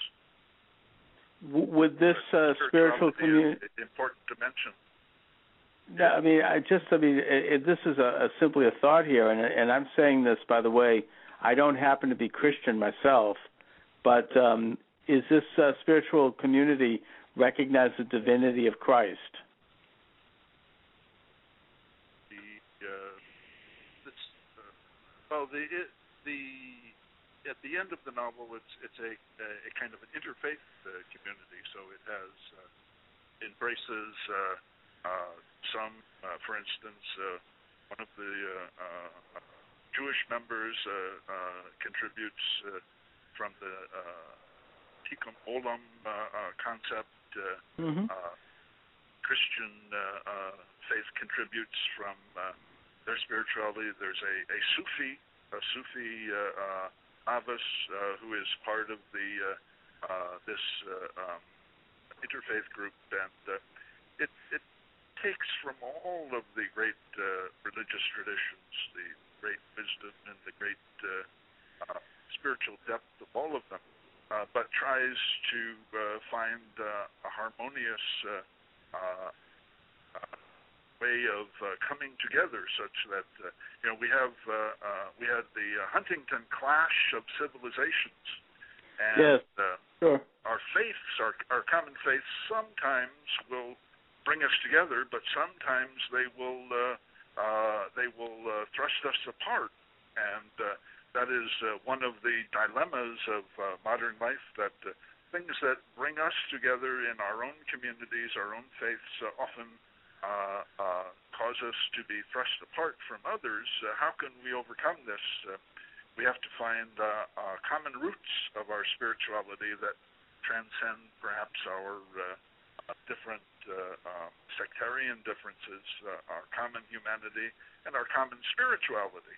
Would this uh, spiritual community important to mention? No, I mean, I just, I mean, it, it, this is a, a simply a thought here, and, and I'm saying this, by the way, I don't happen to be Christian myself, but um, is this uh, spiritual community recognize the divinity of Christ? The, uh, this, uh, well, the, it, the, at the end of the novel, it's it's a, a kind of an interfaith uh, community, so it has uh, embraces uh, uh, some, uh, for instance, uh, one of the uh, uh, Jewish members uh, uh, contributes uh, from the uh, Tikkun Olam uh, uh, concept. Uh, mm-hmm. uh, Christian uh, uh, faith contributes from uh, their spirituality. There's a, a Sufi, a Sufi uh, uh, novice uh, who is part of the uh, uh, this uh, um, interfaith group, and uh, it it takes from all of the great uh, religious traditions, the great wisdom and the great uh, uh, spiritual depth of all of them, uh, but tries to uh, find uh, a harmonious uh, uh, uh, way of uh, coming together, such that uh, you know we have uh, uh, we had the uh, Huntington clash of civilizations, and yes. uh, sure. our faiths, our our common faiths, sometimes will bring us together, but sometimes they will uh, uh, they will uh, thrust us apart, and uh, that is uh, one of the dilemmas of uh, modern life. That uh, things that bring us together in our own communities, our own faiths, uh, often uh, uh, cause us to be thrust apart from others. Uh, how can we overcome this? Uh, we have to find uh, uh, common roots of our spirituality that transcend perhaps our uh, different uh, uh, sectarian differences, uh, our common humanity, and our common spirituality.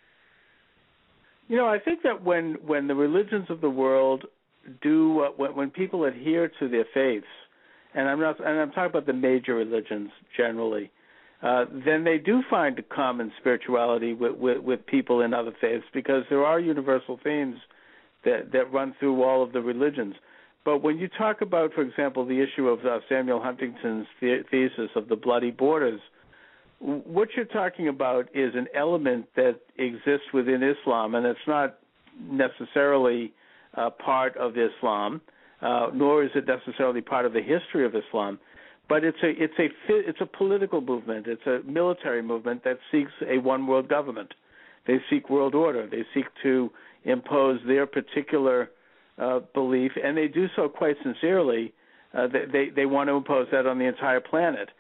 You know, I think that when, when the religions of the world do, uh, when, when people adhere to their faiths, and I'm not, and I'm talking about the major religions generally, uh, then they do find a common spirituality with, with, with people in other faiths, because there are universal themes that, that run through all of the religions. But when you talk about, for example, the issue of uh, Samuel Huntington's the- thesis of the bloody borders, w- what you're talking about is an element that exists within Islam, and it's not necessarily uh, part of Islam, uh, nor is it necessarily part of the history of Islam. But it's a it's a it's a political movement. It's a military movement that seeks a one-world government. They seek world order. They seek to impose their particular Uh, belief, and they do so quite sincerely. Uh, they, they they want to impose that on the entire planet.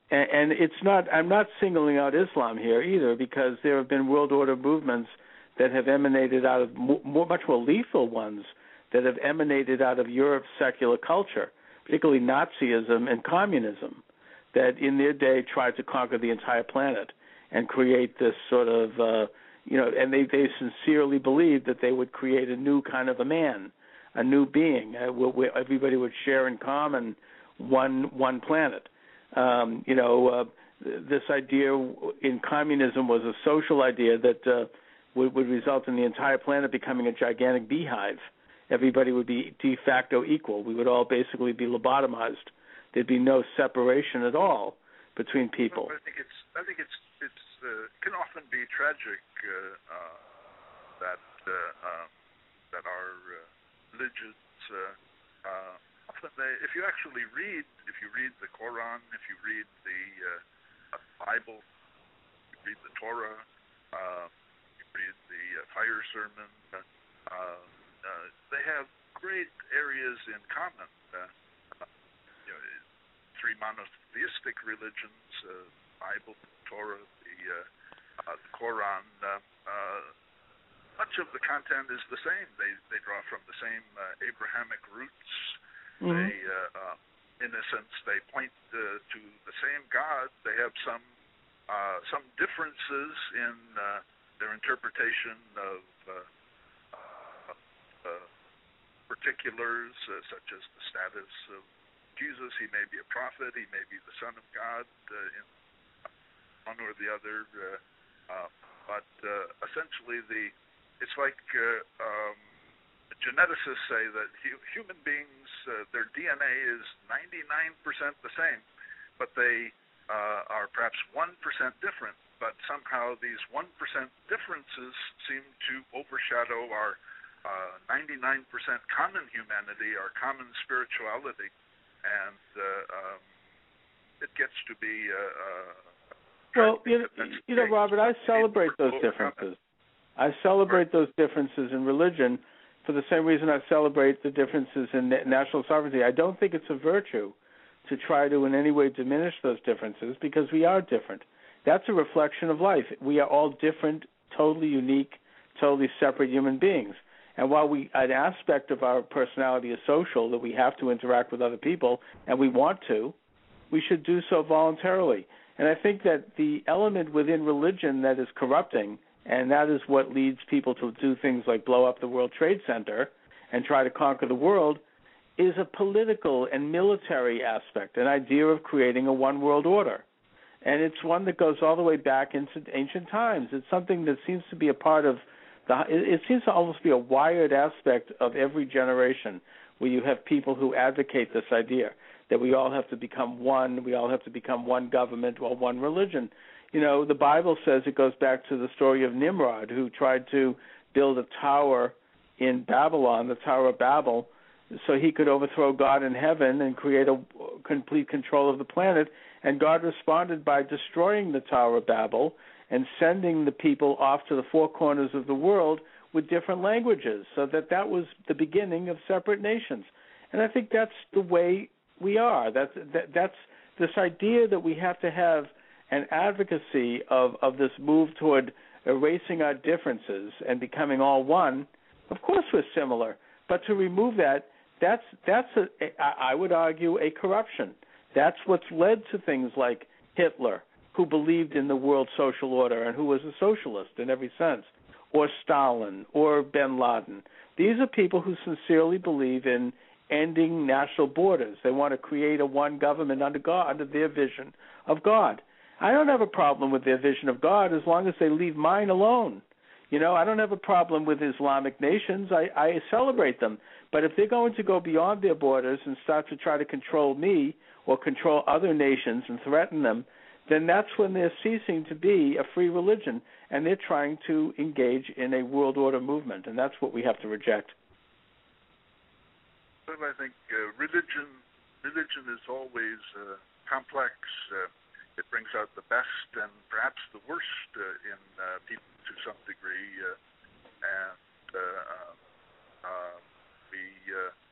and, and it's not. I'm not singling out Islam here either, because there have been world order movements that have emanated out of more, much more lethal ones that have emanated out of Europe's secular culture, particularly Nazism and communism, that in their day tried to conquer the entire planet and create this sort of, uh, you know, and they, they sincerely believed that they would create a new kind of a man, a new being, uh, where, where everybody would share in common one one planet. Um, you know, uh, this idea in communism was a social idea that uh, would, would result in the entire planet becoming a gigantic beehive. Everybody would be de facto equal. We would all basically be lobotomized. There'd be no separation at all between people. Well, I think it's. I think it's. It's uh, can often be tragic uh, uh, that uh, um, that our uh, religions. Uh, uh, often, they, if you actually read, if you read the Quran, if you read the uh, Bible, you read the Torah, uh, you read the uh, fire sermon. Uh, uh, Uh, they have great areas in common. Uh, uh, you know, three monotheistic religions, uh, Bible, Torah, the, uh, uh, the Quran. Uh, uh, much of the content is the same. They they draw from the same uh, Abrahamic roots. Mm-hmm. They, uh, uh, in a sense, they point uh, to the same God. They have some uh, some differences in uh, their interpretation of. Uh, Uh, particulars uh, such as the status of Jesus. He may be a prophet. He may be the Son of God uh, in one or the other. Uh, uh, but uh, essentially, the it's like uh, um, geneticists say that hu- human beings, uh, their D N A is ninety-nine percent the same, but they uh, are perhaps one percent different. But somehow these one percent differences seem to overshadow our Uh, ninety-nine percent common humanity, our common spirituality, and uh, um, it gets to be. Uh, uh, well, you know, you know, Robert, I celebrate those differences. I celebrate those differences in religion for the same reason I celebrate the differences in national sovereignty. I don't think it's a virtue to try to in any way diminish those differences, because we are different. That's a reflection of life. We are all different, totally unique, totally separate human beings. And while we, an aspect of our personality is social, that we have to interact with other people, and we want to, we should do so voluntarily. And I think that the element within religion that is corrupting, and that is what leads people to do things like blow up the World Trade Center and try to conquer the world, is a political and military aspect, an idea of creating a one world order. And it's one that goes all the way back into ancient times. It's something that seems to be a part of The, it seems to almost be a wired aspect of every generation, where you have people who advocate this idea that we all have to become one, we all have to become one government or one religion. You know, the Bible says, it goes back to the story of Nimrod, who tried to build a tower in Babylon, the Tower of Babel, so he could overthrow God in heaven and create a complete control of the planet. And God responded by destroying the Tower of Babel and sending the people off to the four corners of the world with different languages, so that that was the beginning of separate nations. And I think that's the way we are. That's that, that's this idea that we have to have an advocacy of, of this move toward erasing our differences and becoming all one. Of course we're similar, but to remove that, that's, that's a, I would argue, a corruption. That's what's led to things like Hitler, who believed in the world social order and who was a socialist in every sense, or Stalin, or bin Laden. These are people who sincerely believe in ending national borders. They want to create a one government under God, under their vision of God. I don't have a problem with their vision of God as long as they leave mine alone. You know, I don't have a problem with Islamic nations. I, I celebrate them. But if they're going to go beyond their borders and start to try to control me or control other nations and threaten them, then that's when they're ceasing to be a free religion, and they're trying to engage in a world order movement, and that's what we have to reject. Well, I think uh, religion religion is always uh, complex. Uh, it brings out the best and perhaps the worst uh, in uh, people to some degree, uh, and uh, uh, we, uh, to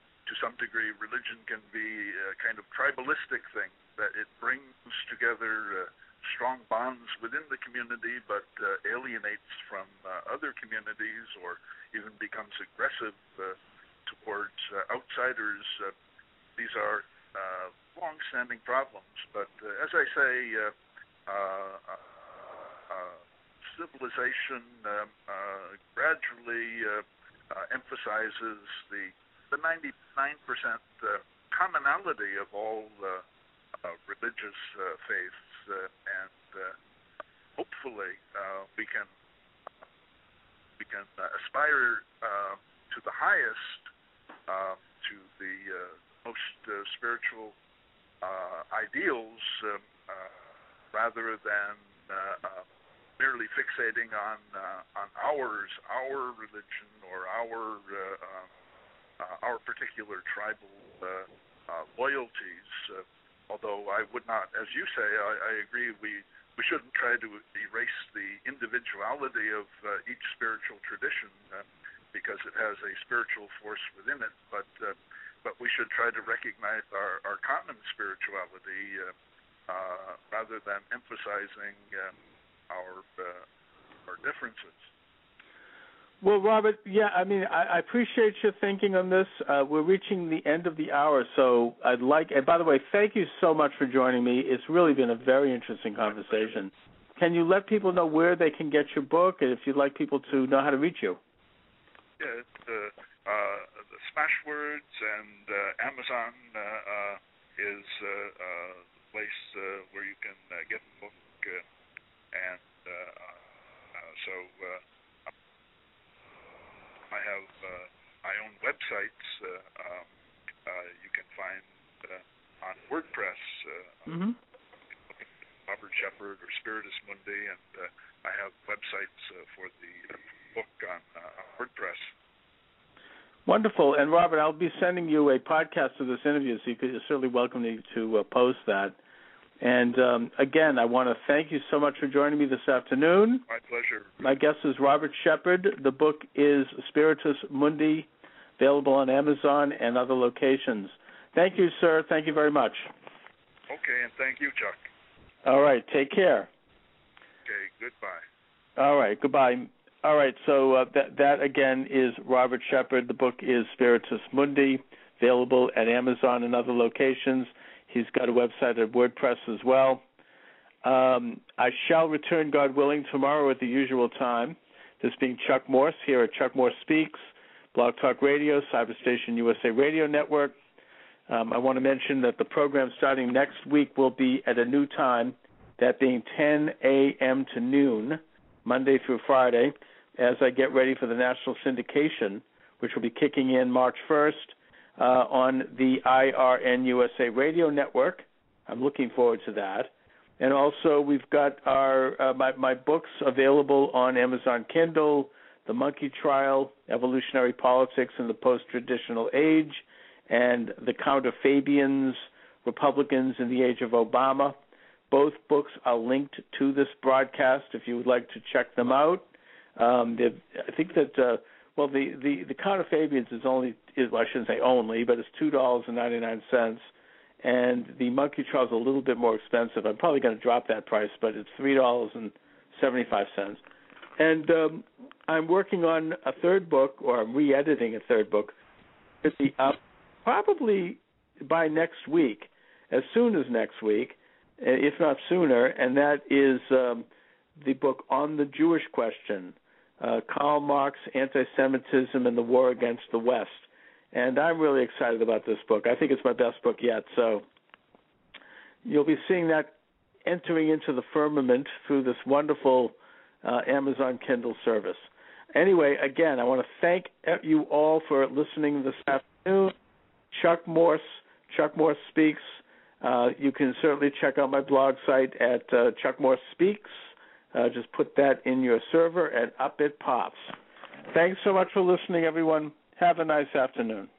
some degree, religion can be a kind of tribalistic thing, that it brings together uh, strong bonds within the community, but uh, alienates from uh, other communities, or even becomes aggressive uh, towards uh, outsiders. Uh, these are uh, long-standing problems, but uh, as I say, uh, uh, uh, civilization uh, uh, gradually uh, uh, emphasizes the the ninety-nine percent uh, commonality of all uh, uh, religious uh, faiths, uh, and uh, hopefully uh, we can we can uh, aspire uh, to the highest, uh, to the uh, most uh, spiritual uh, ideals, um, uh, rather than uh, uh, merely fixating on uh, on ours, our religion, or our uh, uh, uh, our particular tribal uh, uh, loyalties. Uh, although I would not, as you say, I, I agree, we we shouldn't try to erase the individuality of uh, each spiritual tradition, uh, because it has a spiritual force within it. But uh, but we should try to recognize our, our common spirituality, uh, uh, rather than emphasizing uh, our uh, our differences. Well, Robert, yeah, I mean, I, I appreciate your thinking on this. Uh, we're reaching the end of the hour, so I'd like, and by the way, thank you so much for joining me. It's really been a very interesting conversation. Can you let people know where they can get your book, and if you'd like people to know how to reach you? Yeah, it's, uh, uh, the Smashwords and uh, Amazon uh, uh, is uh, uh, the place uh, where you can uh, get the book, uh, and uh, uh, so uh, I have uh, my own websites. Uh, um, uh, you can find uh, on WordPress, uh, mm-hmm. Robert Shepherd or Spiritus Mundi, and uh, I have websites uh, for the book on uh, WordPress. Wonderful. And Robert, I'll be sending you a podcast of this interview, so you could, you're certainly welcome to, to uh, post that. And um, again, I want to thank you so much for joining me this afternoon. My pleasure. My guest is Robert Shepherd. The book is Spiritus Mundi, available on Amazon and other locations. Thank you, sir. Thank you very much. Okay, and thank you, Chuck. All right. Take care. Okay, goodbye. All right. Goodbye. All right. So uh, that, that, again, is Robert Shepherd. The book is Spiritus Mundi, available at Amazon and other locations. He's got a website at WordPress as well. Um, I shall return, God willing, tomorrow at the usual time. This being Chuck Morse here at Chuck Morse Speaks, Blog Talk Radio, Cyberstation U S A Radio Network. Um, I want to mention that the program starting next week will be at a new time, that being ten a.m. to noon, Monday through Friday, as I get ready for the national syndication, which will be kicking in March first. Uh, on the I R N U S A Radio Network. I'm looking forward to that. And also, we've got our uh, my, my books available on Amazon Kindle, The Monkey Trial, Evolutionary Politics in the Post-Traditional Age, and The Counter-Fabians, Republicans in the Age of Obama. Both books are linked to this broadcast if you would like to check them out. Um, I think that... Uh, Well, the, the, the Counter-Fabians is only, is, well, I shouldn't say only, but it's two dollars and ninety-nine cents, and the Monkey Trial is a little bit more expensive. I'm probably going to drop that price, but it's three dollars and seventy-five cents. And um, I'm working on a third book, or I'm re-editing a third book, it'll be up probably by next week, as soon as next week, if not sooner, and that is um, the book On the Jewish Question, Uh, Karl Marx, Anti-Semitism, and the War Against the West. And I'm really excited about this book. I think it's my best book yet. So you'll be seeing that entering into the firmament through this wonderful uh, Amazon Kindle service. Anyway, again, I want to thank you all for listening this afternoon. Chuck Morse, Chuck Morse Speaks. Uh, you can certainly check out my blog site at uh, Chuck Morse Speaks. Uh, just put that in your server, and up it pops. Thanks so much for listening, everyone. Have a nice afternoon.